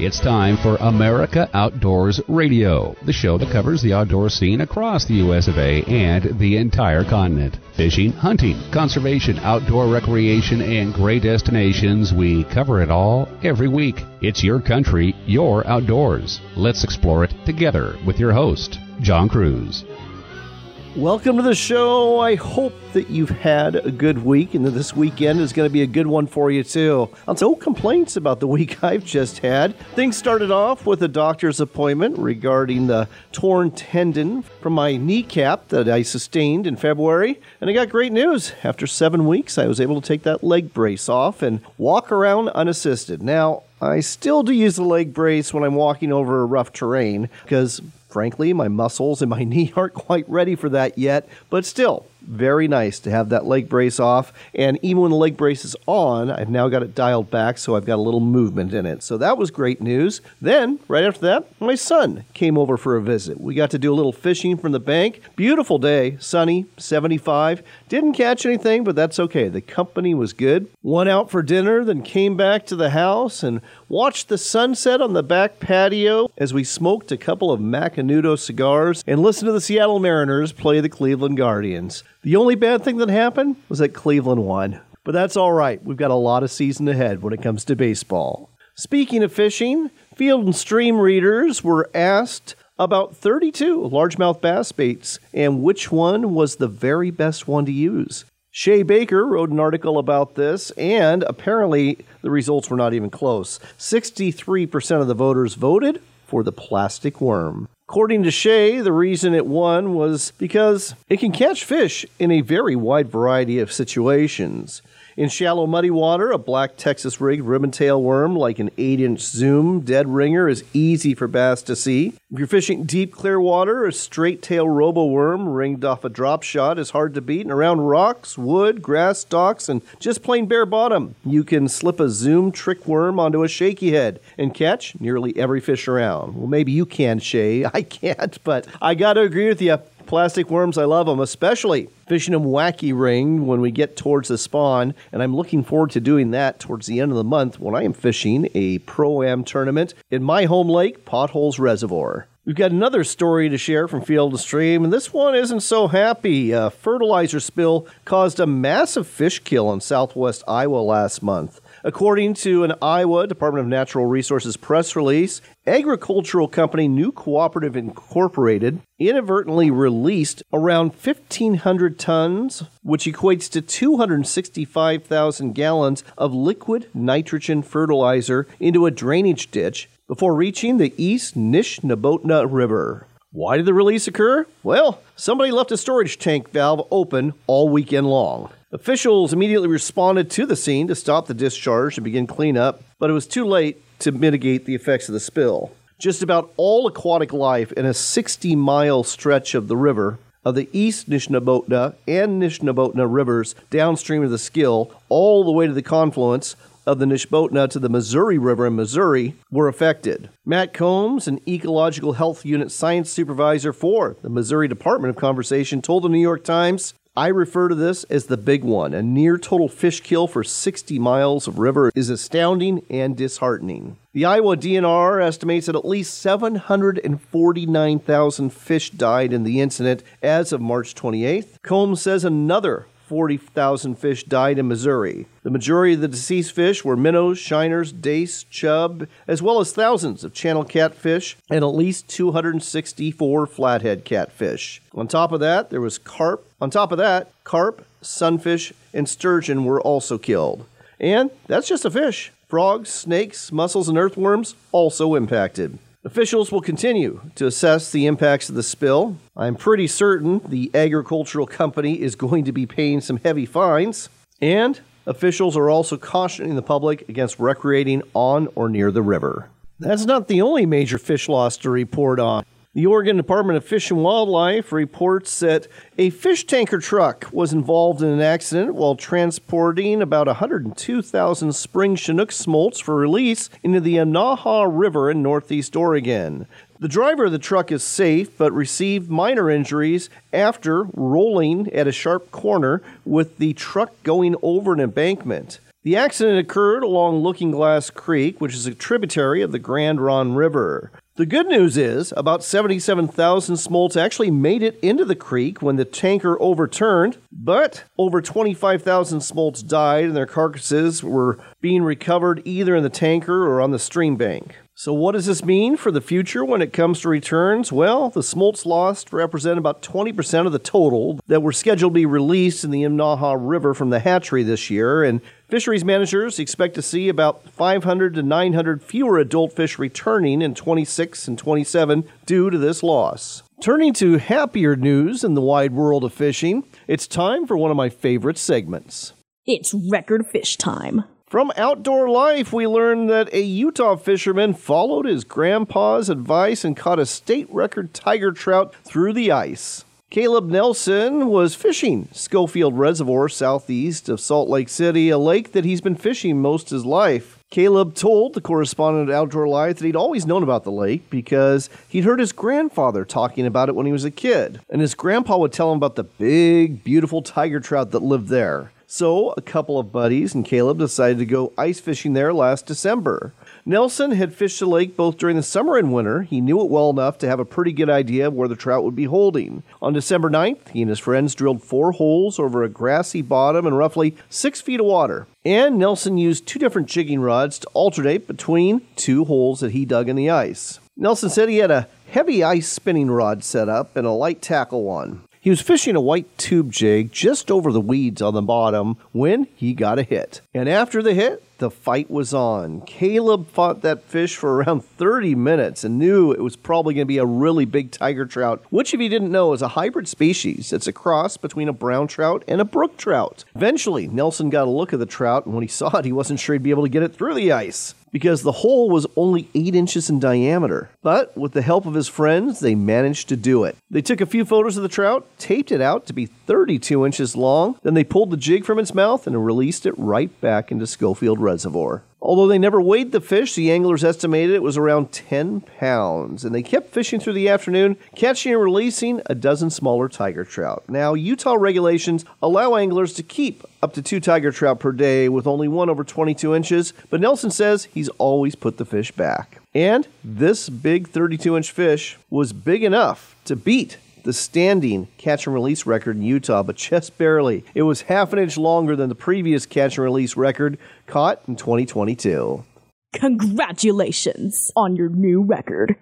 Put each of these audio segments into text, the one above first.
It's time for America Outdoors Radio, the show that covers the outdoor scene across the U.S. of A. and the entire continent. Fishing, hunting, conservation, outdoor recreation, and great destinations. We cover it all every week. It's your country, your outdoors. Let's explore it together with your host, John Cruz. Welcome to the show. I hope that you've had a good week and that this weekend is going to be a good one for you too. No complaints about the week I've just had. Things started off with a doctor's appointment regarding the torn tendon from my kneecap that I sustained in February. And I got great news. After 7 weeks, I was able to take that leg brace off and walk around unassisted. Now, I still do use the leg brace when I'm walking over rough terrain because frankly, my muscles and my knee aren't quite ready for that yet, but still, very nice to have that leg brace off. And even when the leg brace is on, I've now got it dialed back, so I've got a little movement in it. So that was great news. Then, right after that, my son came over for a visit. We got to do a little fishing from the bank. Beautiful day, sunny, 75. Didn't catch anything, but that's okay. The company was good. Went out for dinner, then came back to the house and watched the sunset on the back patio as we smoked a couple of Macanudo cigars and listened to the Seattle Mariners play the Cleveland Guardians. The only bad thing that happened was that Cleveland won. But that's all right. We've got a lot of season ahead when it comes to baseball. Speaking of fishing, Field and Stream readers were asked about 32 largemouth bass baits and which one was the very best one to use. Shay Baker wrote an article about this, and apparently the results were not even close. 63% of the voters voted for the plastic worm. According to Shay, the reason it won was because it can catch fish in a very wide variety of situations. In shallow, muddy water, a black Texas rigged ribbon-tail worm like an 8-inch zoom dead ringer is easy for bass to see. If you're fishing deep, clear water, a straight-tail robo worm ringed off a drop shot is hard to beat. And around rocks, wood, grass stalks, and just plain bare bottom, you can slip a zoom trick worm onto a shaky head and catch nearly every fish around. Well, maybe you can, Shay. I can't, but I got to agree with you. Plastic worms, I love them, especially fishing them wacky ringed when we get towards the spawn, and I'm looking forward to doing that towards the end of the month when I am fishing a Pro-Am tournament in my home lake, Potholes Reservoir. We've got another story to share from Field and Stream, and this one isn't so happy. A fertilizer spill caused a massive fish kill in southwest Iowa last month. According to an Iowa Department of Natural Resources press release, agricultural company New Cooperative Incorporated inadvertently released around 1,500 tons, which equates to 265,000 gallons of liquid nitrogen fertilizer into a drainage ditch before reaching the East Nishnabotna River. Why did the release occur? Well, somebody left a storage tank valve open all weekend long. Officials immediately responded to the scene to stop the discharge and begin cleanup, but it was too late to mitigate the effects of the spill. Just about all aquatic life in a 60-mile stretch of the river, of the East Nishnabotna and Nishnabotna rivers downstream of the Skill, all the way to the confluence of the Nishnabotna to the Missouri River in Missouri, were affected. Matt Combs, an Ecological Health Unit Science Supervisor for the Missouri Department of Conservation, told the New York Times, "I refer to this as the big one. A near-total fish kill for 60 miles of river is astounding and disheartening." The Iowa DNR estimates that at least 749,000 fish died in the incident as of March 28th. Combs says another 40,000 fish died in Missouri. The majority of the deceased fish were minnows, shiners, dace, chub, as well as thousands of channel catfish and at least 264 flathead catfish. On top of that, there was carp. Carp, sunfish, and sturgeon were also killed. And that's just a fish. Frogs, snakes, mussels, and earthworms also impacted. Officials will continue to assess the impacts of the spill. I'm pretty certain the agricultural company is going to be paying some heavy fines, and officials are also cautioning the public against recreating on or near the river. That's not the only major fish loss to report on. The Oregon Department of Fish and Wildlife reports that a fish tanker truck was involved in an accident while transporting about 102,000 spring Chinook smolts for release into the Anaha River in northeast Oregon. The driver of the truck is safe, but received minor injuries after rolling at a sharp corner with the truck going over an embankment. The accident occurred along Looking Glass Creek, which is a tributary of the Grand Ronde River. The good news is about 77,000 smolts actually made it into the creek when the tanker overturned, but over 25,000 smolts died and their carcasses were being recovered either in the tanker or on the stream bank. So what does this mean for the future when it comes to returns? Well, the smolts lost represent about 20% of the total that were scheduled to be released in the Imnaha River from the hatchery this year, and fisheries managers expect to see about 500 to 900 fewer adult fish returning in 26 and 27 due to this loss. Turning to happier news in the wide world of fishing, it's time for one of my favorite segments. It's record fish time. From Outdoor Life, we learned that a Utah fisherman followed his grandpa's advice and caught a state record tiger trout through the ice. Caleb Nelson was fishing Schofield Reservoir southeast of Salt Lake City, a lake that he's been fishing most of his life. Caleb told the correspondent at Outdoor Life that he'd always known about the lake because he'd heard his grandfather talking about it when he was a kid, and his grandpa would tell him about the big, beautiful tiger trout that lived there. So a couple of buddies and Caleb decided to go ice fishing there last December. Nelson had fished the lake both during the summer and winter. He knew it well enough to have a pretty good idea of where the trout would be holding. On December 9th, he and his friends drilled 4 holes over a grassy bottom and roughly 6 feet of water. And Nelson used 2 different jigging rods to alternate between 2 holes that he dug in the ice. Nelson said he had a heavy ice spinning rod set up and a light tackle one. He was fishing a white tube jig just over the weeds on the bottom when he got a hit. And after the hit, the fight was on. Caleb fought that fish for around 30 minutes and knew it was probably going to be a really big tiger trout, which, if you didn't know, is a hybrid species. It's a cross between a brown trout and a brook trout. Eventually, Nelson got a look at the trout, and when he saw it, he wasn't sure he'd be able to get it through the ice, because the hole was only 8 inches in diameter. But with the help of his friends, they managed to do it. They took a few photos of the trout, taped it out to be 32 inches long, then they pulled the jig from its mouth and released it right back into Schofield Reservoir. Although they never weighed the fish, the anglers estimated it was around 10 pounds, and they kept fishing through the afternoon, catching and releasing a dozen smaller tiger trout. Now, Utah regulations allow anglers to keep up to 2 tiger trout per day with only one over 22 inches, but Nelson says he's always put the fish back. And this big 32-inch fish was big enough to beat the standing catch and release record in Utah, but just barely. It was half an inch longer than the previous catch and release record caught in 2022. Congratulations on your new record.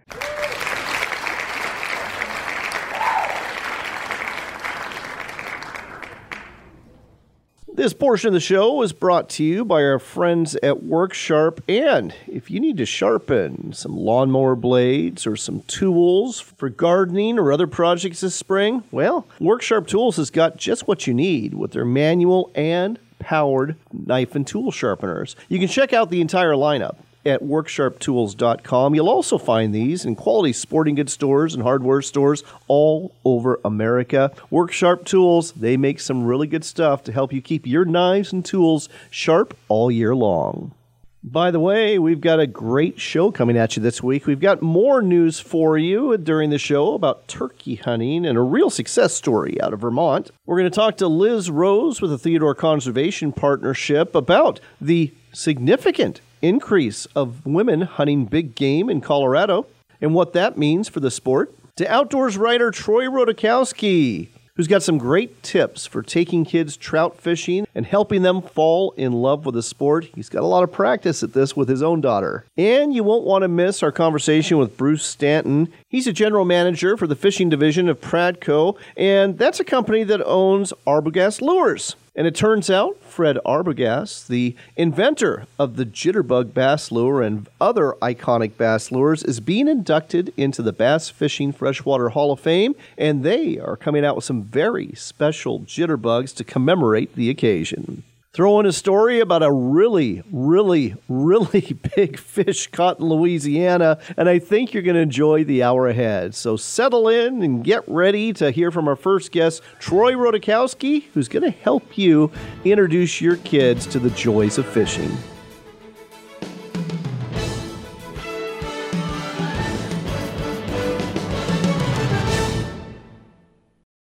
This portion of the show is brought to you by our friends at WorkSharp, and if you need to sharpen some lawnmower blades or some tools for gardening or other projects this spring, well, WorkSharp Tools has got just what you need with their manual and powered knife and tool sharpeners. You can check out the entire lineup at WorkSharpTools.com. You'll also find these in quality sporting goods stores and hardware stores all over America. WorkSharp Tools, they make some really good stuff to help you keep your knives and tools sharp all year long. By the way, we've got a great show coming at you this week. We've got more news for you during the show about turkey hunting and a real success story out of Vermont. We're going to talk to Liz Rose with the Theodore Conservation Partnership about the significant increase of women hunting big game in Colorado and what that means for the sport. To outdoors writer Troy Rodakowski, who's got some great tips for taking kids trout fishing and helping them fall in love with the sport. He's got a lot of practice at this with his own daughter. And you won't want to miss our conversation with Bruce Stanton. He's a general manager for the fishing division of Pradco, and that's a company that owns Arbogast Lures. And it turns out Fred Arbogast, the inventor of the Jitterbug bass lure and other iconic bass lures, is being inducted into the Bass Fishing Freshwater Hall of Fame, and they are coming out with some very special jitterbugs to commemorate the occasion. Throw in a story about a really, really, really big fish caught in Louisiana, and I think you're going to enjoy the hour ahead. So settle in and get ready to hear from our first guest, Troy Rodakowski, who's going to help you introduce your kids to the joys of fishing.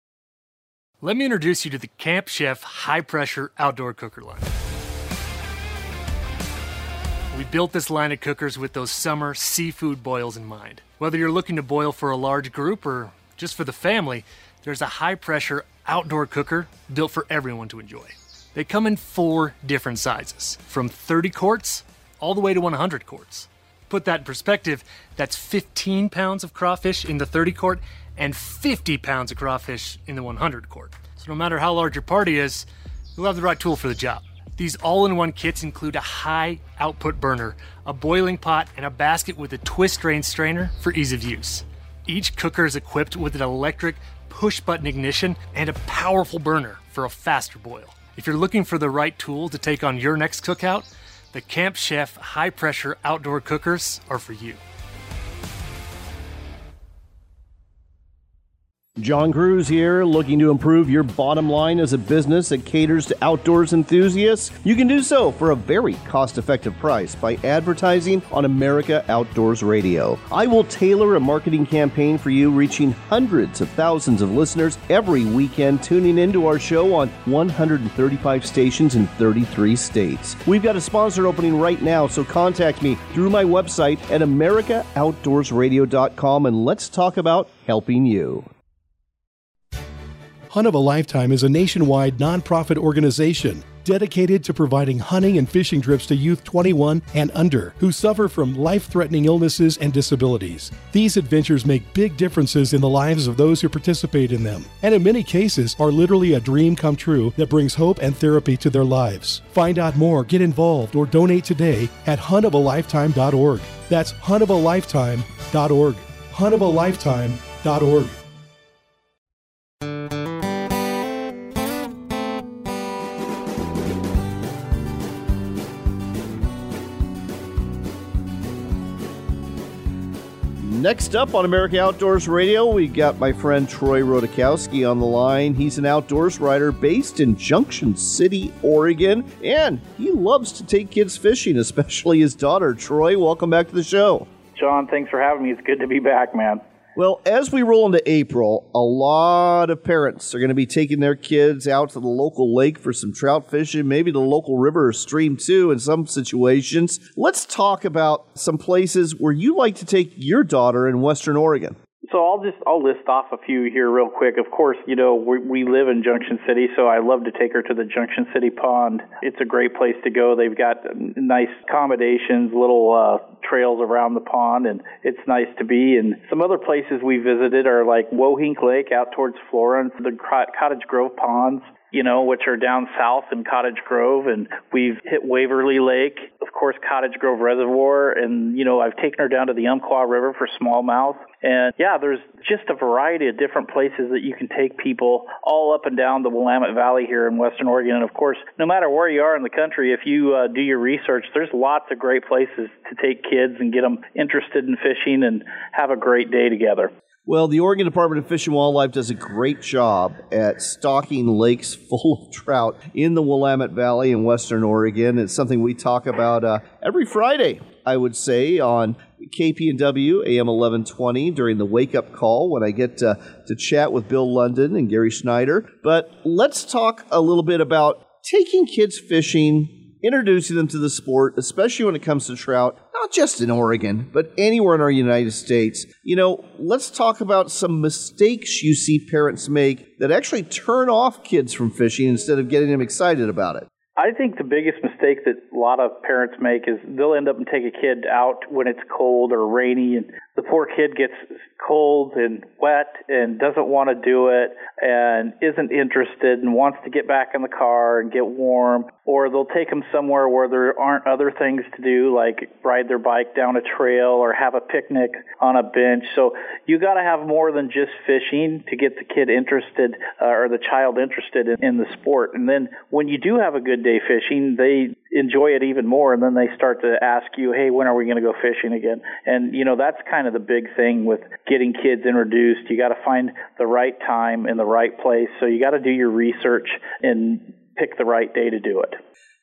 Let me introduce you to the Camp Chef high-pressure outdoor cooker line. We built this line of cookers with those summer seafood boils in mind. Whether you're looking to boil for a large group or just for the family, there's a high-pressure outdoor cooker built for everyone to enjoy. They come in 4 different sizes, from 30 quarts all the way to 100 quarts. Put that in perspective, that's 15 pounds of crawfish in the 30 quart and 50 pounds of crawfish in the 100 quart. So no matter how large your party is, you'll have the right tool for the job. These all-in-one kits include a high-output burner, a boiling pot, and a basket with a twist drain strainer for ease of use. Each cooker is equipped with an electric push-button ignition and a powerful burner for a faster boil. If you're looking for the right tool to take on your next cookout, the Camp Chef high-pressure outdoor cookers are for you. John Cruz here, looking to improve your bottom line as a business that caters to outdoors enthusiasts? You can do so for a very cost-effective price by advertising on America Outdoors Radio. I will tailor a marketing campaign for you, reaching hundreds of thousands of listeners every weekend tuning into our show on 135 stations in 33 states. We've got a sponsor opening right now, so contact me through my website at AmericaOutdoorsRadio.com and let's talk about helping you. Hunt of a Lifetime is a nationwide nonprofit organization dedicated to providing hunting and fishing trips to youth 21 and under who suffer from life-threatening illnesses and disabilities. These adventures make big differences in the lives of those who participate in them, and in many cases are literally a dream come true that brings hope and therapy to their lives. Find out more, get involved, or donate today at huntofalifetime.org. That's huntofalifetime.org. huntofalifetime.org. Next up on America Outdoors Radio, we got my friend Troy Rodakowski on the line. He's an outdoors writer based in Junction City, Oregon, and he loves to take kids fishing, especially his daughter. Troy, welcome back to the show. John, thanks for having me. It's good to be back, man. Well, as we roll into April, a lot of parents are going to be taking their kids out to the local lake for some trout fishing, maybe the local river or stream too in some situations. Let's talk about some places where you like to take your daughter in Western Oregon. So I'll list off a few here real quick. Of course, you know, we live in Junction City, so I love to take her to the Junction City Pond. It's a great place to go. They've got nice accommodations, little trails around the pond, and it's nice to be. And some other places we visited are like Wohink Lake out towards Florence, the Cottage Grove Ponds, you know, which are down south in Cottage Grove, and we've hit Waverly Lake, of course, Cottage Grove Reservoir, and, you know, I've taken her down to the Umpqua River for smallmouth. And, yeah, there's just a variety of different places that you can take people all up and down the Willamette Valley here in Western Oregon. And, of course, no matter where you are in the country, if you do your research, there's lots of great places to take kids and get them interested in fishing and have a great day together. Well, the Oregon Department of Fish and Wildlife does a great job at stocking lakes full of trout in the Willamette Valley in Western Oregon. It's something we talk about every Friday, I would say, on KPNW AM 1120 during the wake-up call when I get to chat with Bill London and Gary Schneider. But let's talk a little bit about taking kids fishing, introducing them to the sport, especially when it comes to trout, not just in Oregon, but anywhere in our United States. You know, let's talk about some mistakes you see parents make that actually turn off kids from fishing instead of getting them excited about it. I think the biggest mistake that a lot of parents make is they'll end up and take a kid out when it's cold or rainy, and the poor kid gets cold and wet and doesn't want to do it and isn't interested and wants to get back in the car and get warm. Or they'll take them somewhere where there aren't other things to do, like ride their bike down a trail or have a picnic on a bench. So you got to have more than just fishing to get the kid interested or the child interested in the sport. And then when you do have a good day fishing, they enjoy it even more, and then they start to ask you, hey, when are we going to go fishing again? And, you know, that's kind of the big thing with getting kids introduced. You got to find the right time and the right place. So you got to do your research and pick the right day to do it.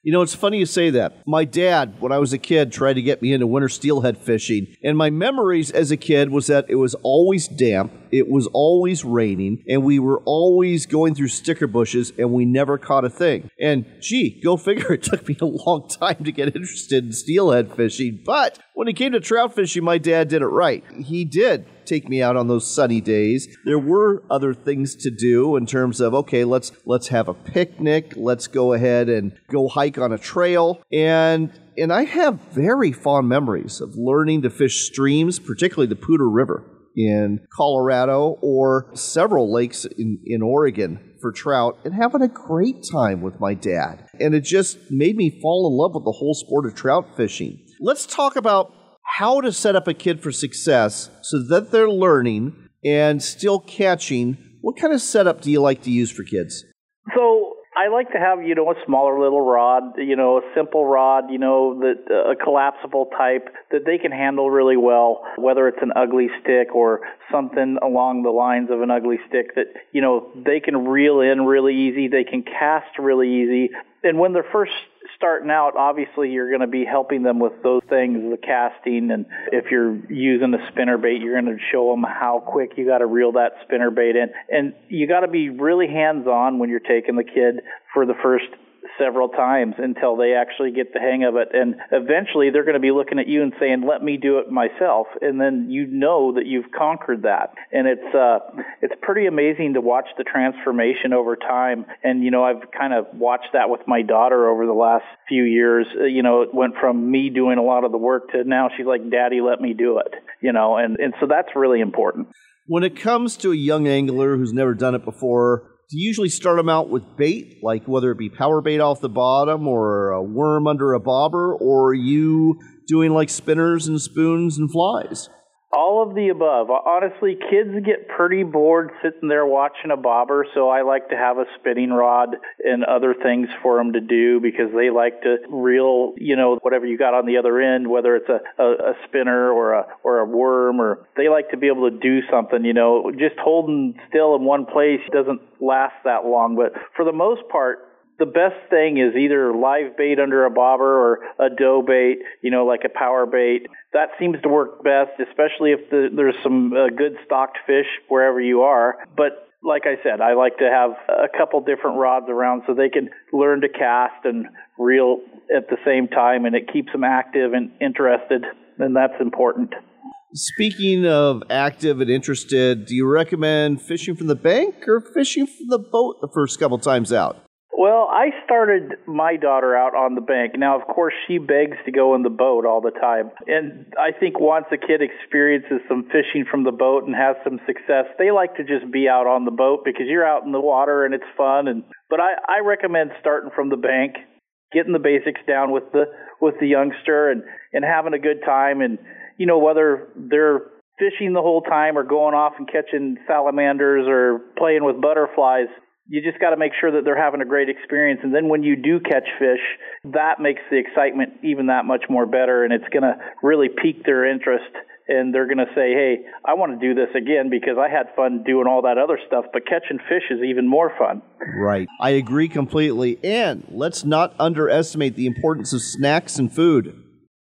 You know, it's funny you say that. My dad, when I was a kid, tried to get me into winter steelhead fishing. And my memories as a kid was that it was always damp, it was always raining, and we were always going through sticker bushes, and we never caught a thing. And gee, go figure, it took me a long time to get interested in steelhead fishing. But when it came to trout fishing, my dad did it right. He did take me out on those sunny days. There were other things to do in terms of, okay, let's have a picnic, let's go ahead and go hike on a trail. And I have very fond memories of learning to fish streams, particularly the Poudre River in Colorado or several lakes in Oregon for trout, and having a great time with my dad. And it just made me fall in love with the whole sport of trout fishing. Let's talk about how to set up a kid for success so that they're learning and still catching. What kind of setup do you like to use for kids? So I like to have, a smaller little rod, a simple rod, that a collapsible type that they can handle really well, whether it's an ugly stick or something along the lines of an ugly stick that, they can reel in really easy, they can cast really easy. And when they're first starting out, obviously you're going to be helping them with those things, the casting, and if you're using a spinnerbait, you're going to show them how quick you got to reel that spinnerbait in. And you got to be really hands-on when you're taking the kid for the first several times until they actually get the hang of it. And eventually they're going to be looking at you and saying, let me do it myself. And then you know that you've conquered that. And it's pretty amazing to watch the transformation over time. And, I've kind of watched that with my daughter over the last few years. It went from me doing a lot of the work to now she's like, Daddy, let me do it. And so that's really important. When it comes to a young angler who's never done it before, do you usually start them out with bait, like whether it be power bait off the bottom or a worm under a bobber, or are you doing like spinners and spoons and flies? All of the above. Honestly, kids get pretty bored sitting there watching a bobber, so I like to have a spinning rod and other things for them to do because they like to reel, whatever you got on the other end, whether it's a spinner or a worm, or they like to be able to do something, Just holding still in one place doesn't last that long, but for the most part, the best thing is either live bait under a bobber or a dough bait, like a power bait. That seems to work best, especially if there's some good stocked fish wherever you are. But like I said, I like to have a couple different rods around so they can learn to cast and reel at the same time, and it keeps them active and interested, and that's important. Speaking of active and interested, do you recommend fishing from the bank or fishing from the boat the first couple times out? Well, I started my daughter out on the bank. Now, of course, she begs to go in the boat all the time. And I think once a kid experiences some fishing from the boat and has some success, they like to just be out on the boat because you're out in the water and it's fun. But I recommend starting from the bank, getting the basics down with the youngster and having a good time. And, whether they're fishing the whole time or going off and catching salamanders or playing with butterflies, you just got to make sure that they're having a great experience. And then when you do catch fish, that makes the excitement even that much more better. And it's going to really pique their interest. And they're going to say, hey, I want to do this again because I had fun doing all that other stuff. But catching fish is even more fun. Right. I agree completely. And let's not underestimate the importance of snacks and food.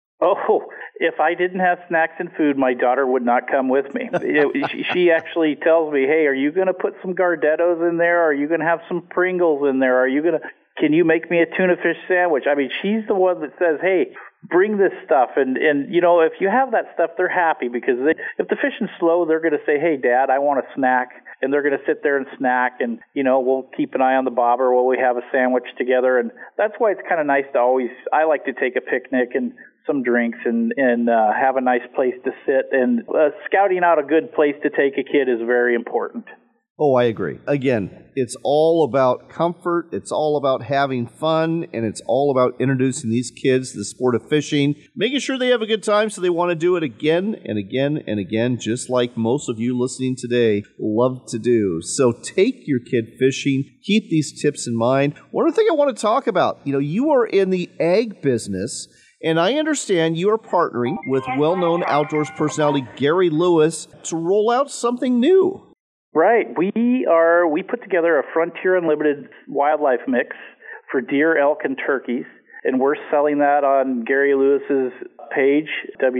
Oh, if I didn't have snacks and food, my daughter would not come with me. She actually tells me, hey, are you going to put some Gardettos in there? Are you going to have some Pringles in there? Can you make me a tuna fish sandwich? I mean, she's the one that says, hey, bring this stuff. And if you have that stuff, they're happy because if the fishing's slow, they're going to say, hey, Dad, I want a snack. And they're going to sit there and snack. And, we'll keep an eye on the bobber while we have a sandwich together. And that's why it's kind of nice to I like to take a picnic and some drinks and have a nice place to sit. And scouting out a good place to take a kid is very important. Oh, I agree. Again, it's all about comfort, it's all about having fun, and it's all about introducing these kids to the sport of fishing, making sure they have a good time so they want to do it again and again and again, just like most of you listening today love to do. So take your kid fishing, keep these tips in mind. One other thing I want to talk about, you are in the ag business, and I understand you are partnering with well-known outdoors personality Gary Lewis to roll out something new. Right. We put together a Frontier Unlimited wildlife mix for deer, elk, and turkeys. and we're selling that on Gary Lewis's page,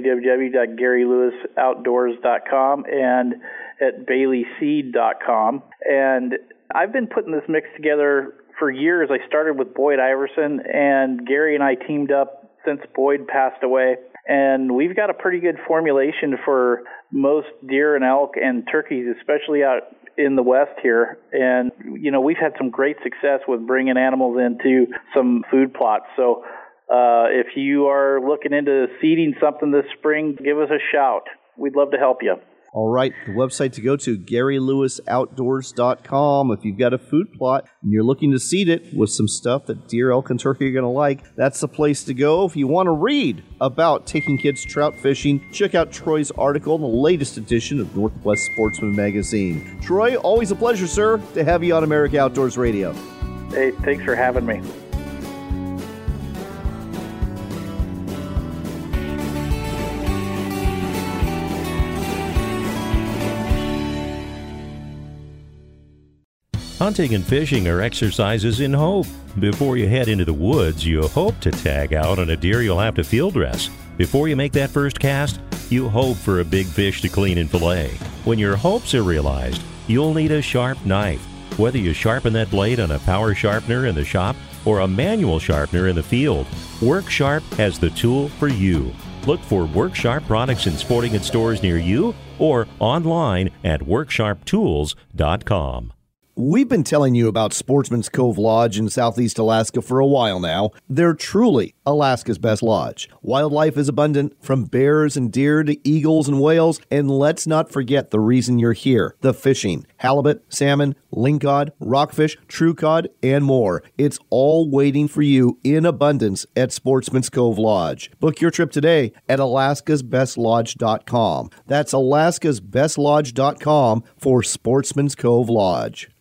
www.GaryLewisOutdoors.com, and at BaileySeed.com. And I've been putting this mix together for years. I started with Boyd Iverson, and Gary and I teamed up since Boyd passed away. And we've got a pretty good formulation for most deer and elk and turkeys, especially out in the West here. And, you know, we've had some great success with bringing animals into some food plots. So if you are looking into seeding something this spring, give us a shout. We'd love to help you. All right, the website to go to, GaryLewisOutdoors.com. If you've got a food plot and you're looking to seed it with some stuff that deer, elk, and turkey are going to like, that's the place to go. If you want to read about taking kids trout fishing, check out Troy's article in the latest edition of Northwest Sportsman Magazine. Troy, always a pleasure, sir, to have you on America Outdoors Radio. Hey, thanks for having me. Hunting and fishing are exercises in hope. Before you head into the woods, you hope to tag out on a deer you'll have to field dress. Before you make that first cast, you hope for a big fish to clean and fillet. When your hopes are realized, you'll need a sharp knife. Whether you sharpen that blade on a power sharpener in the shop or a manual sharpener in the field, WorkSharp has the tool for you. Look for WorkSharp products in sporting goods stores near you or online at WorkSharpTools.com. We've been telling you about Sportsman's Cove Lodge in Southeast Alaska for a while now. They're truly Alaska's best lodge. Wildlife is abundant, from bears and deer to eagles and whales, and let's not forget the reason you're here, the fishing. Halibut, salmon, lingcod, rockfish, true cod, and more. It's all waiting for you in abundance at Sportsman's Cove Lodge. Book your trip today at alaskasbestlodge.com. That's alaskasbestlodge.com for Sportsman's Cove Lodge.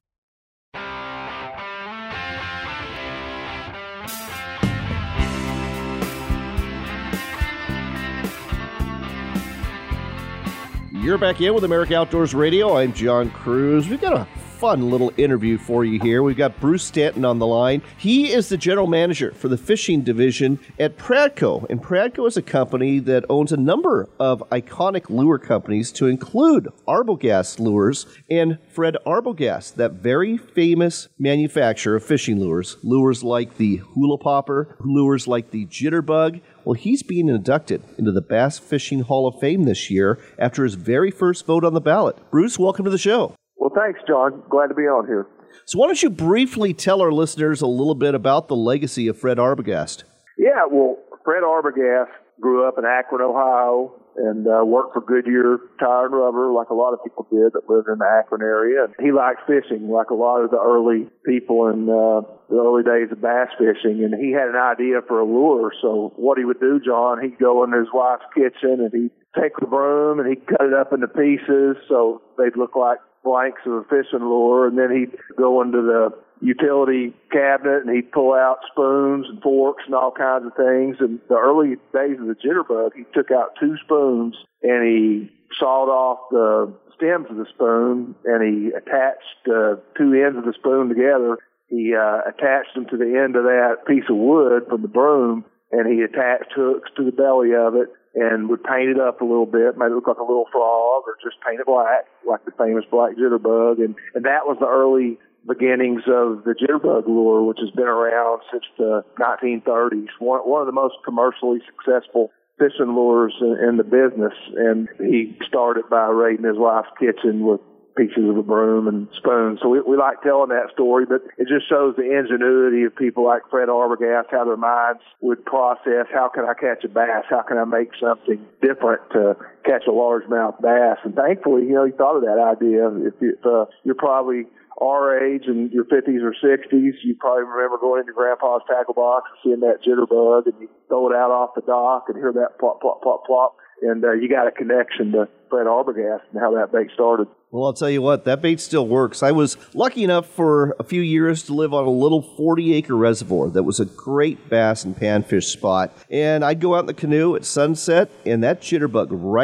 You're back in with America Outdoors Radio. I'm John Cruz. We've got a fun little interview for you here. We've got Bruce Stanton on the line. He is the general manager for the fishing division at Pradco. And Pradco is a company that owns a number of iconic lure companies, to include Arbogast Lures and Fred Arbogast, that very famous manufacturer of fishing lures. Lures like the Hula Popper, lures like the Jitterbug. Well, he's being inducted into the Bass Fishing Hall of Fame this year after his very first vote on the ballot. Bruce, welcome to the show. Well, thanks, John. Glad to be on here. So why don't you briefly tell our listeners a little bit about the legacy of Fred Arbogast? Yeah, well, Fred Arbogast grew up in Akron, Ohio, and worked for Goodyear Tire and Rubber, like a lot of people did that lived in the Akron area. And he liked fishing, like a lot of the early people in the early days of bass fishing. And he had an idea for a lure. So what he would do, John, he'd go into his wife's kitchen and he'd take the broom and he'd cut it up into pieces so they'd look like blanks of a fishing lure. And then he'd go into the utility cabinet and he'd pull out spoons and forks and all kinds of things. And the early days of the Jitterbug, he took out 2 spoons and he sawed off the stems of the spoon and he attached 2 ends of the spoon together. He attached them to the end of that piece of wood from the broom, and he attached hooks to the belly of it and would paint it up a little bit, made it look like a little frog, or just paint it black, like the famous black Jitterbug. And that was the early beginnings of the Jitterbug lure, which has been around since the 1930s. One of the most commercially successful fishing lures in the business. And he started by raiding his wife's kitchen with pieces of a broom and spoons. So we like telling that story, but it just shows the ingenuity of people like Fred Arbogast, how their minds would process, how can I catch a bass? How can I make something different to catch a largemouth bass? And thankfully, he thought of that idea. If you're probably our age in your 50s or 60s, you probably remember going into Grandpa's tackle box and seeing that Jitterbug, and you throw it out off the dock and hear that plop, plop, plop, plop. And you got a connection to Fred Arbogast and how that bait started. Well, I'll tell you what, that bait still works. I was lucky enough for a few years to live on a little 40-acre reservoir that was a great bass and panfish spot. And I'd go out in the canoe at sunset, and that Jitterbug right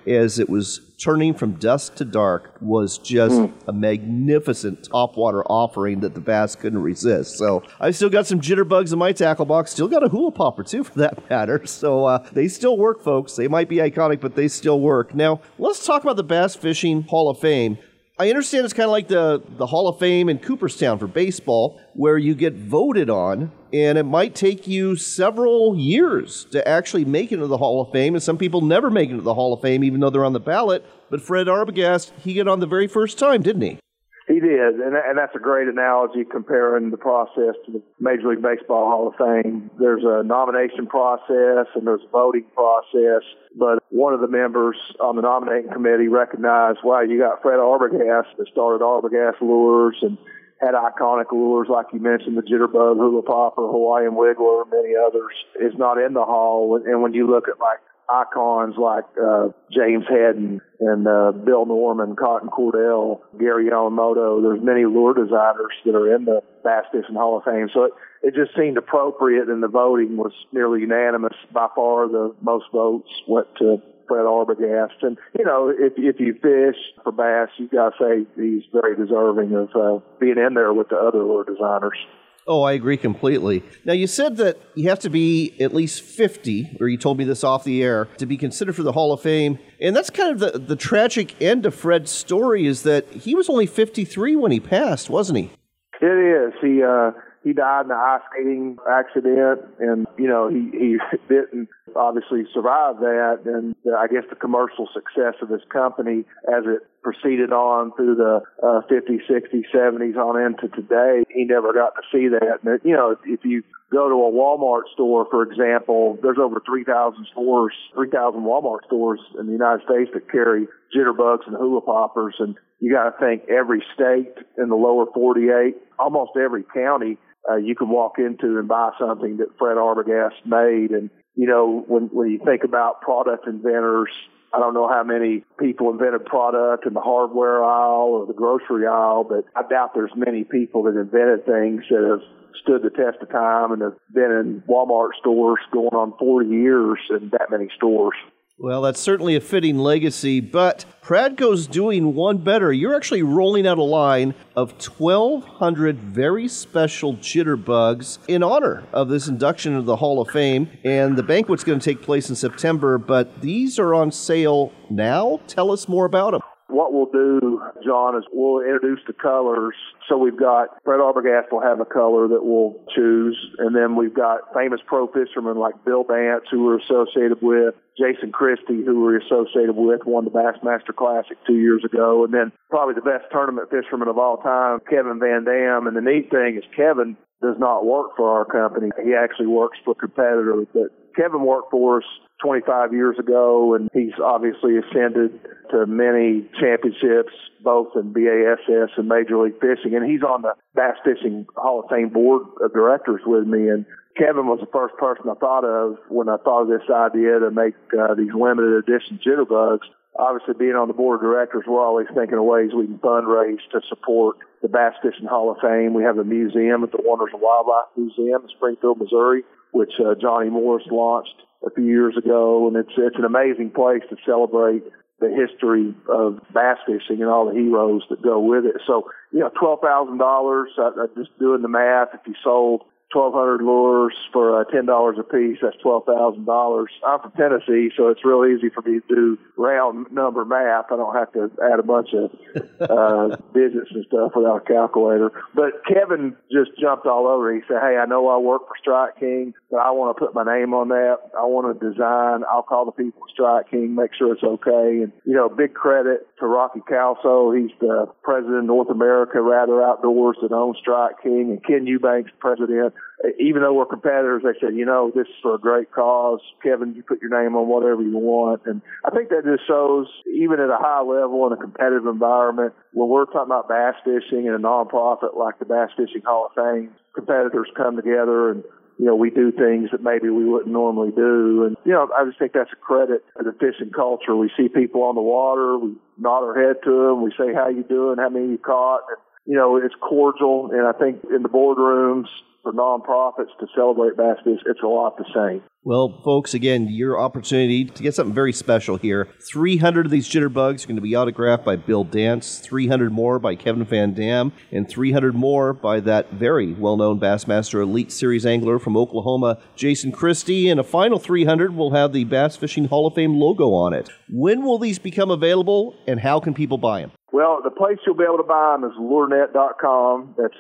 as it was turning from dusk to dark was just a magnificent topwater offering that the bass couldn't resist. So I've still got some jitterbugs in my tackle box. Still got a hula popper, too, for that matter. So they still work, folks. They might be iconic, but they still work. Now, let's talk about the Bass Fishing Hall of Fame. I understand it's kind of like the Hall of Fame in Cooperstown for baseball, where you get voted on, and it might take you several years to actually make it into the Hall of Fame, and some people never make it into the Hall of Fame, even though they're on the ballot. But Fred Arbogast, he got on the very first time, didn't he? He did, and that's a great analogy comparing the process to the Major League Baseball Hall of Fame. There's a nomination process and there's a voting process, but one of the members on the nominating committee recognized, wow, you got Fred Arbogast that started Arbogast Lures and had iconic lures like you mentioned, the Jitterbug, Hula Popper, Hawaiian Wiggler, and many others. Is not in the Hall, and when you look at like icons like James Hedden and Bill Norman, Cotton Cordell, Gary Yamamoto. There's many lure designers that are in the Bass Fishing Hall of Fame. So it just seemed appropriate, and the voting was nearly unanimous. By far, the most votes went to Fred Arbogast. And, you know, if you fish for bass, you've got to say he's very deserving of being in there with the other lure designers. Oh, I agree completely. Now, you said that you have to be at least 50, or you told me this off the air, to be considered for the Hall of Fame. And that's kind of the tragic end of Fred's story, is that he was only 53 when he passed, wasn't he? It is. He died in an ice skating accident, and, you know, he didn't obviously survive that. And I guess the commercial success of his company as it proceeded on through the 50s, 60s, 70s on into today, he never got to see that. And, you know, if you go to a Walmart store, for example, there's over 3,000 Walmart stores in the United States that carry jitterbugs and hula poppers. And you got to think every state in the lower 48, almost every county, you can walk into and buy something that Fred Arbogast made. And, you know, when you think about product inventors, I don't know how many people invented product in the hardware aisle or the grocery aisle, but I doubt there's many people that invented things that have stood the test of time and have been in Walmart stores going on 40 years in that many stores. Well, that's certainly a fitting legacy, but Pradco's doing one better. You're actually rolling out a line of 1,200 very special jitterbugs in honor of this induction into the Hall of Fame, and the banquet's going to take place in September, but these are on sale now. Tell us more about them. What we'll do, John, is we'll introduce the colors. So we've got, Fred Arbogast will have a color that we'll choose, and then we've got famous pro fishermen like Bill Bance, who we're associated with, Jason Christie, who we're associated with, won the Bassmaster Classic 2 years ago, and then probably the best tournament fisherman of all time, Kevin Van Dam. And the neat thing is Kevin does not work for our company. He actually works for competitors. But Kevin worked for us 25 years ago, and he's obviously ascended to many championships, both in BASS and Major League Fishing. And he's on the Bass Fishing Hall of Fame board of directors with me. And Kevin was the first person I thought of when I thought of this idea to make these limited edition jitterbugs. Obviously, being on the board of directors, we're always thinking of ways we can fundraise to support the Bass Fishing Hall of Fame. We have a museum at the Wonders of Wildlife Museum in Springfield, Missouri, which Johnny Morris launched a few years ago, and it's an amazing place to celebrate the history of bass fishing and all the heroes that go with it. So, you know, $12,000, just doing the math, if you sold 1,200 lures for $10 a piece, that's $12,000. I'm from Tennessee, so it's real easy for me to do round number math. I don't have to add a bunch of digits and stuff without a calculator. But Kevin just jumped all over. He said, hey, I know I work for Strike King, but I want to put my name on that. I want to design. I'll call the people at Strike King, make sure it's okay. And, you know, big credit to Rocky Calso. He's the president of North America Rather Outdoors that owns Strike King, and Ken Eubanks, president. Even though we're competitors, they said, you know, this is for a great cause. Kevin, you put your name on whatever you want. And I think that just shows, even at a high level in a competitive environment, when we're talking about bass fishing and a nonprofit like the Bass Fishing Hall of Fame, competitors come together and, you know, we do things that maybe we wouldn't normally do. And, you know, I just think that's a credit to the fishing culture. We see people on the water, we nod our head to them, we say, how you doing, how many you caught? And, you know, it's cordial. And I think in the boardrooms, for nonprofits to celebrate bass fish, it's a lot the same. Well, folks, again, your opportunity to get something very special here. 300 of these jitterbugs are going to be autographed by Bill Dance, 300 more by Kevin Van Dam, and 300 more by that very well-known Bassmaster Elite Series angler from Oklahoma, Jason Christie, and a final 300 will have the Bass Fishing Hall of Fame logo on it. When will these become available, and how can people buy them? Well, the place you'll be able to buy them is lurenet.com. That's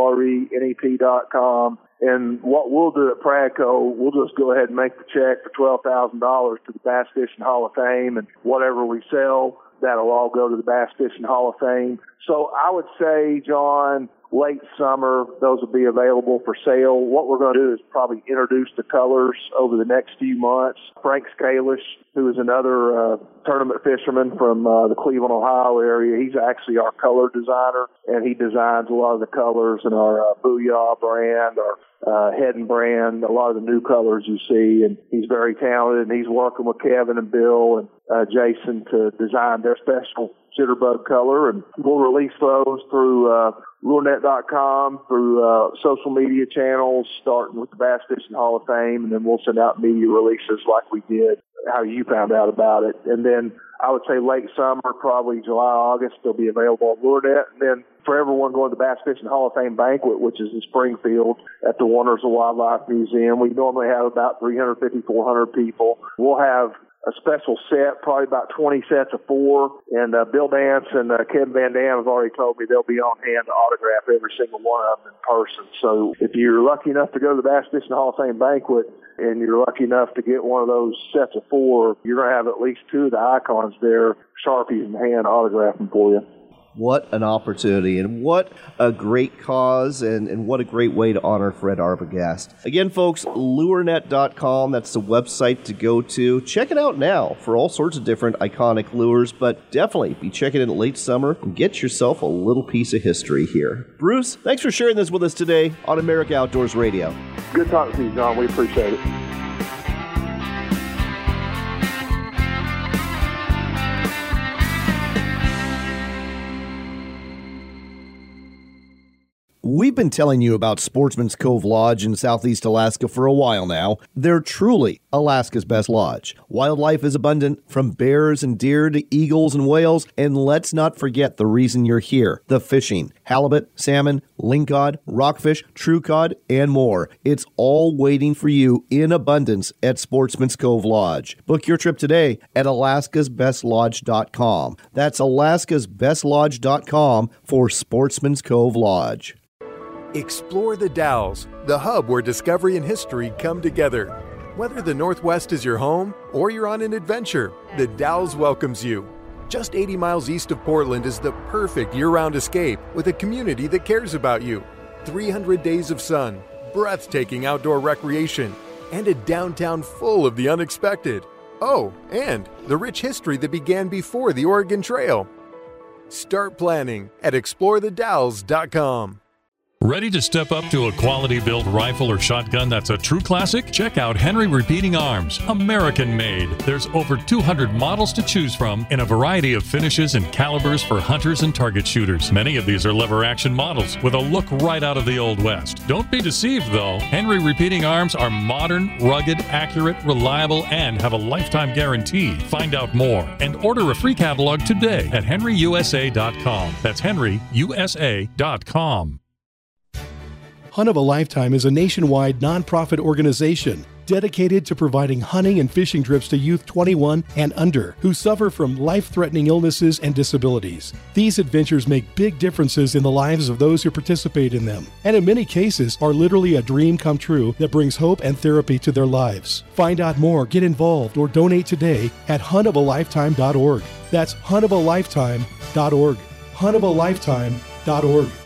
LURENET.com. And what we'll do at Pradco, we'll just go ahead and make the check for $12,000 to the Bass Fishing Hall of Fame, and whatever we sell, that'll all go to the Bass Fishing Hall of Fame. So I would say, John, late summer, those will be available for sale. What we're going to do is probably introduce the colors over the next few months. Frank Scalish, who is another tournament fisherman from the Cleveland, Ohio area, he's actually our color designer, and he designs a lot of the colors in our Booyah brand, our Heddon brand, a lot of the new colors you see, and he's very talented, and he's working with Kevin and Bill and Jason to design their special jitterbug color, and we'll release those through lurenet.com, through social media channels, starting with the Bass Fishing Hall of Fame, and then we'll send out media releases like we did, how you found out about it. And then I would say late summer, probably July, August, they'll be available on Lurenet. And then for everyone going to the Bass Fishing Hall of Fame banquet, which is in Springfield at the Wonders of Wildlife Museum, we normally have about 350, 400 people. We'll have a special set, probably about 20 sets of 4. And Bill Dance and Kevin Van Dam have already told me they'll be on hand to autograph every single one of them in person. So if you're lucky enough to go to the Bass Fishing Hall of Fame banquet and you're lucky enough to get one of those sets of 4, you're going to have at least 2 of the icons there, Sharpies in hand, autographing for you. What an opportunity, and what a great cause, and what a great way to honor Fred Arbogast. Again, folks, lurenet.com, that's the website to go to. Check it out now for all sorts of different iconic lures, but definitely be checking it in late summer and get yourself a little piece of history here. Bruce, thanks for sharing this with us today on America Outdoors Radio. Good talking to you, John. We appreciate it. We've been telling you about Sportsman's Cove Lodge in Southeast Alaska for a while now. They're truly Alaska's best lodge. Wildlife is abundant, from bears and deer to eagles and whales, and let's not forget the reason you're here, the fishing. Halibut, salmon, lingcod, rockfish, true cod, and more. It's all waiting for you in abundance at Sportsman's Cove Lodge. Book your trip today at alaskasbestlodge.com. That's alaskasbestlodge.com for Sportsman's Cove Lodge. Explore the Dalles, the hub where discovery and history come together. Whether the Northwest is your home or you're on an adventure, the Dalles welcomes you. Just 80 miles east of Portland is the perfect year-round escape with a community that cares about you. 300 days of sun, breathtaking outdoor recreation, and a downtown full of the unexpected. Oh, and the rich history that began before the Oregon Trail. Start planning at explorethedalles.com. Ready to step up to a quality-built rifle or shotgun that's a true classic? Check out Henry Repeating Arms, American-made. There's over 200 models to choose from in a variety of finishes and calibers for hunters and target shooters. Many of these are lever-action models with a look right out of the Old West. Don't be deceived, though. Henry Repeating Arms are modern, rugged, accurate, reliable, and have a lifetime guarantee. Find out more and order a free catalog today at henryusa.com. That's henryusa.com. Hunt of a Lifetime is a nationwide nonprofit organization dedicated to providing hunting and fishing trips to youth 21 and under who suffer from life-threatening illnesses and disabilities. These adventures make big differences in the lives of those who participate in them, and in many cases are literally a dream come true that brings hope and therapy to their lives. Find out more, get involved, or donate today at huntofaLifetime.org. That's huntofaLifetime.org. huntofaLifetime.org.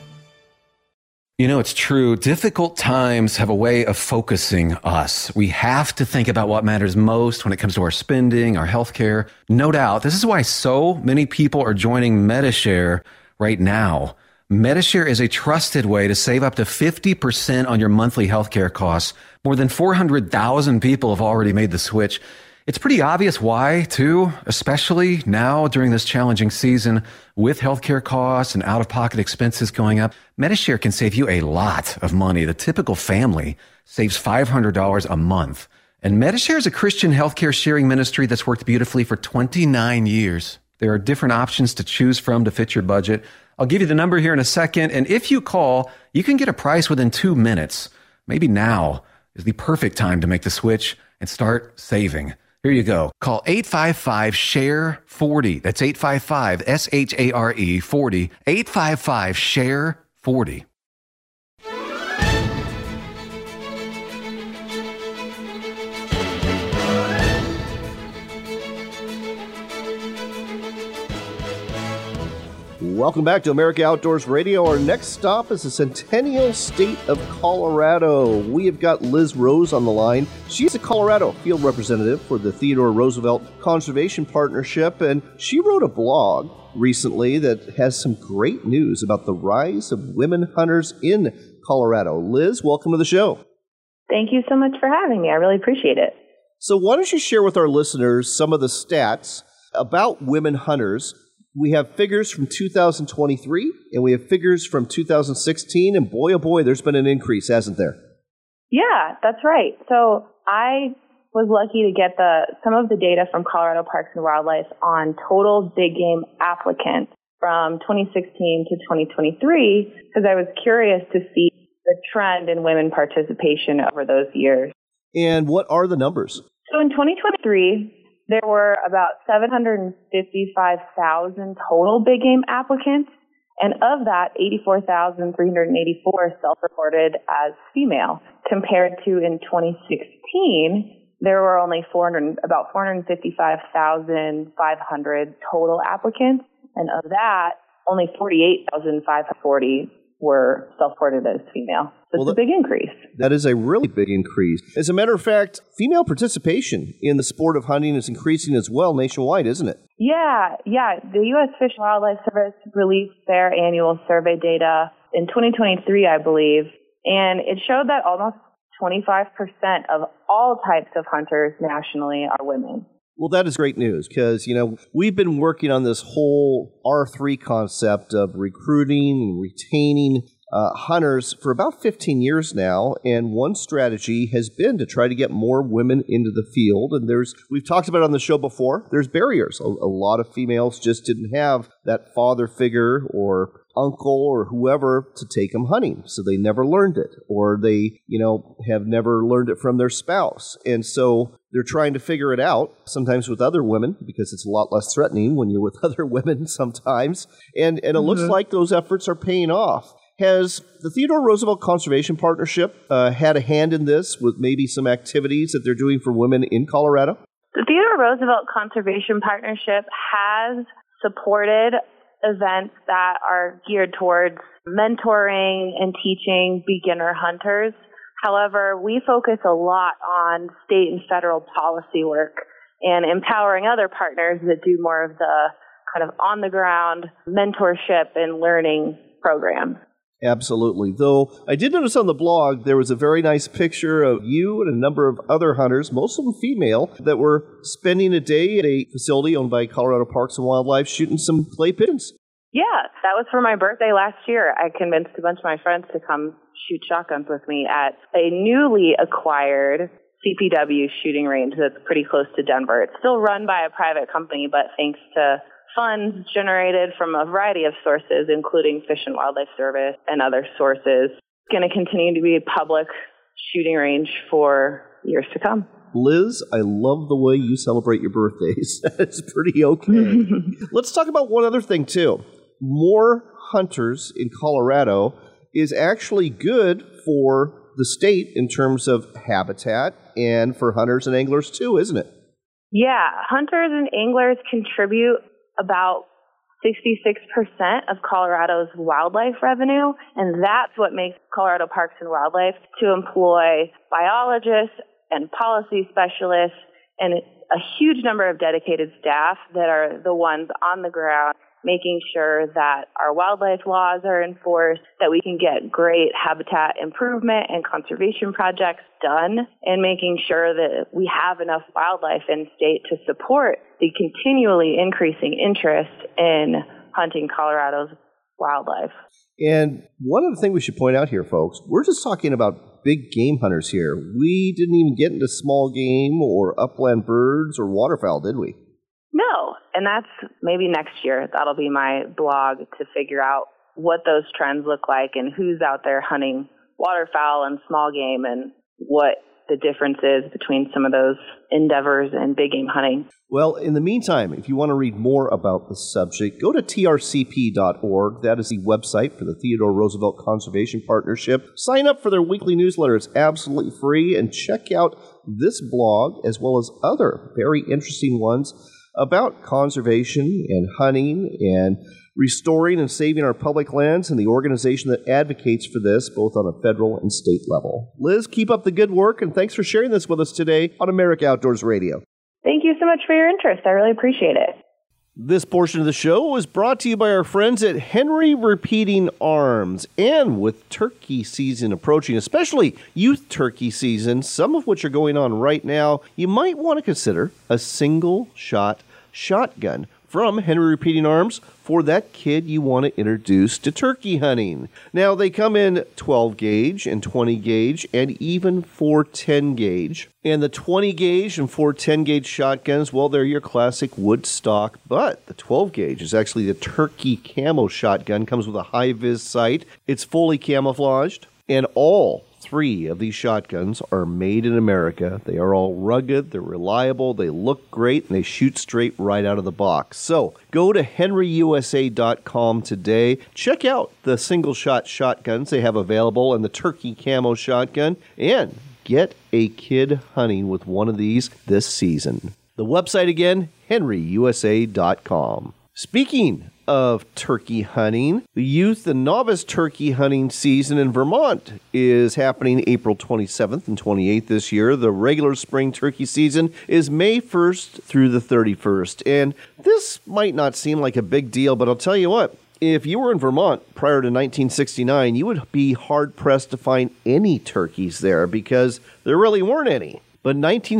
You know, it's true. Difficult times have a way of focusing us. We have to think about what matters most when it comes to our spending, our healthcare. No doubt. This is why so many people are joining Medi-Share right now. Medi-Share is a trusted way to save up to 50% on your monthly healthcare costs. More than 400,000 people have already made the switch. It's pretty obvious why, too, especially now during this challenging season with healthcare costs and out-of-pocket expenses going up. Medi-Share can save you a lot of money. The typical family saves $500 a month. And Medishare is a Christian healthcare sharing ministry that's worked beautifully for 29 years. There are different options to choose from to fit your budget. I'll give you the number here in a second, and if you call, you can get a price within 2 minutes. Maybe now is the perfect time to make the switch and start saving. Here you go. Call 855-SHARE-40. That's 855-SHARE 40. 855-SHARE-40. Welcome back to America Outdoors Radio. Our next stop is the Centennial State of Colorado. We have got Liz Rose on the line. She's a Colorado field representative for the Theodore Roosevelt Conservation Partnership, and she wrote a blog recently that has some great news about the rise of women hunters in Colorado. Liz, welcome to the show. Thank you so much for having me. I really appreciate it. So why don't you share with our listeners some of the stats about women hunters? We have figures from 2023, and we have figures from 2016, and boy, oh boy, there's been an increase, hasn't there? Yeah, that's right. So I was lucky to get some of the data from Colorado Parks and Wildlife on total big game applicants from 2016 to 2023, because I was curious to see the trend in women participation over those years. And what are the numbers? So in 2023, there were about 755,000 total big game applicants, and of that, 84,384 self-reported as female, compared to in 2016, there were only about 455,500 total applicants, and of that, only 48,540 were self-reported as female. So it's a big increase. That is a really big increase. As a matter of fact, female participation in the sport of hunting is increasing as well nationwide, isn't it? Yeah. The U.S. Fish and Wildlife Service released their annual survey data in 2023, I believe, and it showed that almost 25% of all types of hunters nationally are women. Well, that is great news because, we've been working on this whole R3 concept of recruiting and retaining hunters for about 15 years now, and one strategy has been to try to get more women into the field. And we've talked about it on the show before, there's barriers. A lot of females just didn't have that father figure or uncle or whoever to take them hunting, so they never learned it, or they, have never learned it from their spouse. And so they're trying to figure it out, sometimes with other women, because it's a lot less threatening when you're with other women sometimes. And it looks like those efforts are paying off. Has the Theodore Roosevelt Conservation Partnership had a hand in this with maybe some activities that they're doing for women in Colorado? The Theodore Roosevelt Conservation Partnership has supported events that are geared towards mentoring and teaching beginner hunters. However, we focus a lot on state and federal policy work and empowering other partners that do more of the kind of on-the-ground mentorship and learning programs. Absolutely. Though I did notice on the blog there was a very nice picture of you and a number of other hunters, most of them female, that were spending a day at a facility owned by Colorado Parks and Wildlife shooting some clay pigeons. Yeah, that was for my birthday last year. I convinced a bunch of my friends to come shoot shotguns with me at a newly acquired CPW shooting range that's pretty close to Denver. It's still run by a private company, but thanks to funds generated from a variety of sources, including Fish and Wildlife Service and other sources, it's going to continue to be a public shooting range for years to come. Liz, I love the way you celebrate your birthdays. That's pretty okay. Let's talk about one other thing, too. More hunters in Colorado is actually good for the state in terms of habitat and for hunters and anglers, too, isn't it? Yeah, hunters and anglers contribute about 66% of Colorado's wildlife revenue, and that's what makes Colorado Parks and Wildlife to employ biologists and policy specialists and a huge number of dedicated staff that are the ones on the ground making sure that our wildlife laws are enforced, that we can get great habitat improvement and conservation projects done, and making sure that we have enough wildlife in state to support the continually increasing interest in hunting Colorado's wildlife. And one other thing we should point out here, folks, we're just talking about big game hunters here. We didn't even get into small game or upland birds or waterfowl, did we? No, and that's maybe next year. That'll be my blog to figure out what those trends look like and who's out there hunting waterfowl and small game and what the difference is between some of those endeavors and big game hunting. Well, in the meantime, if you want to read more about the subject, go to trcp.org. That is the website for the Theodore Roosevelt Conservation Partnership. Sign up for their weekly newsletter. It's absolutely free. And check out this blog as well as other very interesting ones about conservation and hunting and restoring and saving our public lands, and the organization that advocates for this both on a federal and state level. Liz, keep up the good work, and thanks for sharing this with us today on America Outdoors Radio. Thank you so much for your interest. I really appreciate it. This portion of the show was brought to you by our friends at Henry Repeating Arms. And with turkey season approaching, especially youth turkey season, some of which are going on right now, you might want to consider a single-shot shotgun from Henry Repeating Arms for that kid you want to introduce to turkey hunting. Now, they come in 12 gauge and 20 gauge and even 410 gauge. And the 20 gauge and 410 gauge shotguns, well, they're your classic wood stock, but the 12 gauge is actually the turkey camo shotgun. Comes with a high-vis sight. It's fully camouflaged, and all three of these shotguns are made in America. They are all rugged, they're reliable, they look great, and they shoot straight right out of the box. So go to henryusa.com today. Check out the single-shot shotguns they have available and the turkey camo shotgun, and get a kid hunting with one of these this season. The website again, henryusa.com. Speaking of turkey hunting, the youth and novice turkey hunting season in Vermont is happening April 27th and 28th this year. The regular spring turkey season is May 1st through the 31st. And this might not seem like a big deal, but I'll tell you what, if you were in Vermont prior to 1969, you would be hard-pressed to find any turkeys there because there really weren't any. But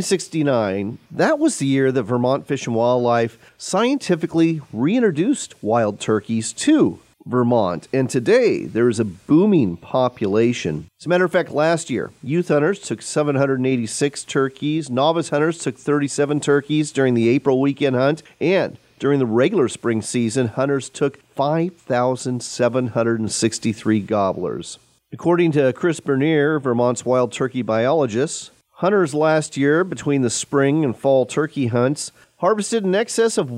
1969, that was the year that Vermont Fish and Wildlife scientifically reintroduced wild turkeys to Vermont. And today, there is a booming population. As a matter of fact, last year, youth hunters took 786 turkeys, novice hunters took 37 turkeys during the April weekend hunt, and during the regular spring season, hunters took 5,763 gobblers. According to Chris Bernier, Vermont's wild turkey biologist, hunters last year, between the spring and fall turkey hunts, harvested in excess of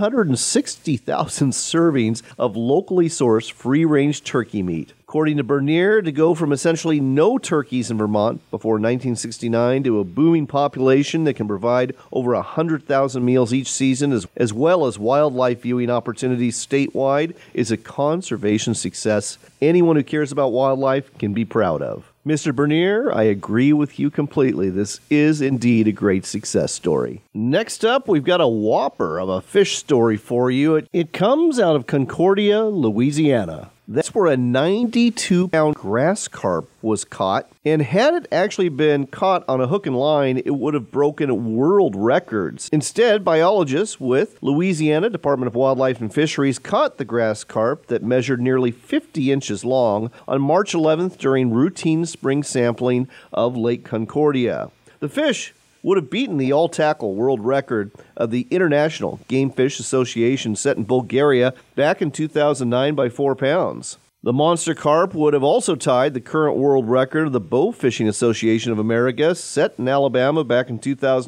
160,000 servings of locally sourced free-range turkey meat. According to Bernier, to go from essentially no turkeys in Vermont before 1969 to a booming population that can provide over 100,000 meals each season, as well as wildlife viewing opportunities statewide, is a conservation success anyone who cares about wildlife can be proud of. Mr. Bernier, I agree with you completely. This is indeed a great success story. Next up, we've got a whopper of a fish story for you. It comes out of Concordia, Louisiana. That's where a 92-pound grass carp was caught. And had it actually been caught on a hook and line, it would have broken world records. Instead, biologists with Louisiana Department of Wildlife and Fisheries caught the grass carp that measured nearly 50 inches long on March 11th during routine spring sampling of Lake Concordia. The fish would have beaten the all-tackle world record of the International Game Fish Association set in Bulgaria back in 2009 by 4 pounds. The monster carp would have also tied the current world record of the Bow Fishing Association of America set in Alabama back in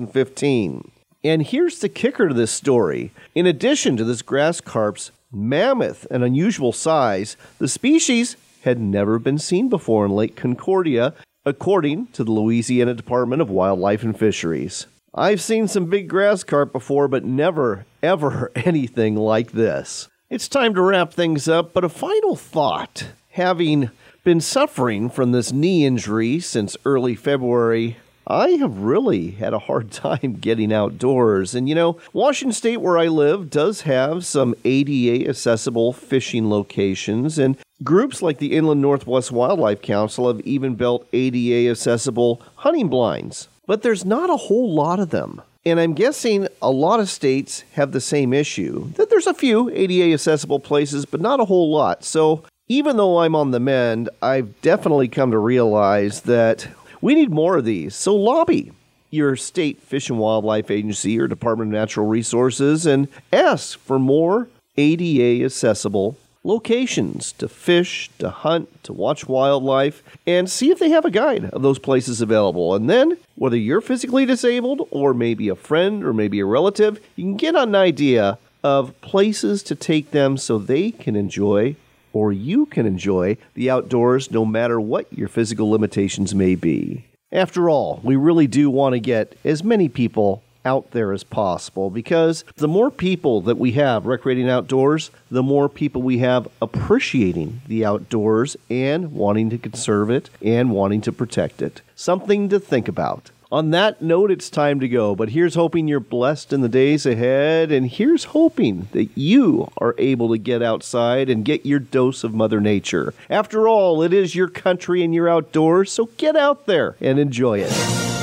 2015. And here's the kicker to this story. In addition to this grass carp's mammoth and unusual size, the species had never been seen before in Lake Concordia, according to the Louisiana Department of Wildlife and Fisheries. I've seen some big grass carp before, but never, ever anything like this. It's time to wrap things up, but a final thought. Having been suffering from this knee injury since early February, I have really had a hard time getting outdoors. And Washington State, where I live, does have some ADA accessible fishing locations, and groups like the Inland Northwest Wildlife Council have even built ADA accessible hunting blinds. But there's not a whole lot of them. And I'm guessing a lot of states have the same issue, that there's a few ADA accessible places, but not a whole lot. So Even though I'm on the mend, I've definitely come to realize that we need more of these. So lobby your state Fish and Wildlife Agency or Department of Natural Resources and ask for more ADA accessible locations to fish, to hunt, to watch wildlife, and see if they have a guide of those places available. And then, whether you're physically disabled or maybe a friend or maybe a relative, you can get an idea of places to take them so they can enjoy or you can enjoy the outdoors no matter what your physical limitations may be. After all, we really do want to get as many people out there as possible, because the more people that we have recreating outdoors, the more people we have appreciating the outdoors and wanting to conserve it and wanting to protect it. Something to think about. On that note, it's time to go, but here's hoping you're blessed in the days ahead, and here's hoping that you are able to get outside and get your dose of Mother Nature. After all, it is your country and your outdoors, so get out there and enjoy it.